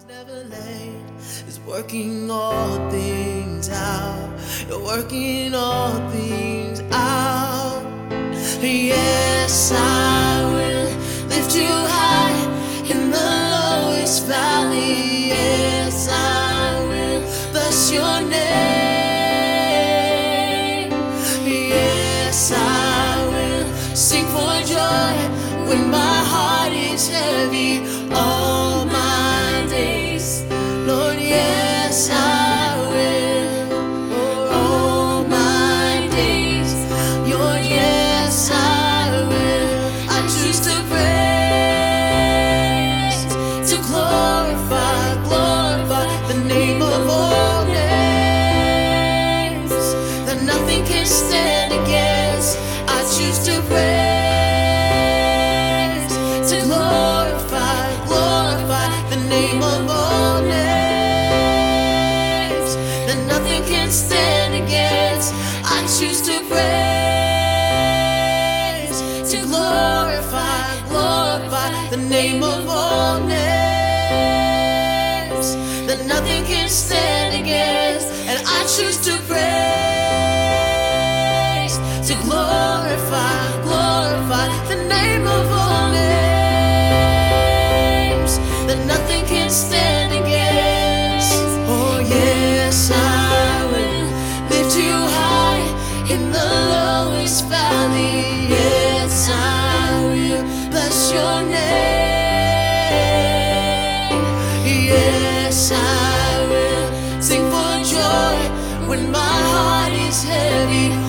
Never late is working all things out. You're working all things out. Yes, I will lift you high in the lowest valley. Yes, I will bless your name. Yes, I will sing for joy when my heart is heavy. All my days, Lord, yes, I will. All my days, Lord, yes, I will. I choose to praise, to glorify, glorify the name of all names that nothing can stand against. I choose to praise, to glorify, glorify the name of all names that nothing can stand against. I choose to praise, to glorify, glorify the name of all names that nothing can stand against. And I choose to praise, to glorify, glorify the name of all names that nothing can stand against. Oh yes, I will lift you high in the lowest valley. Yes, I will bless your name. Yes, I will sing for joy when my heart is heavy.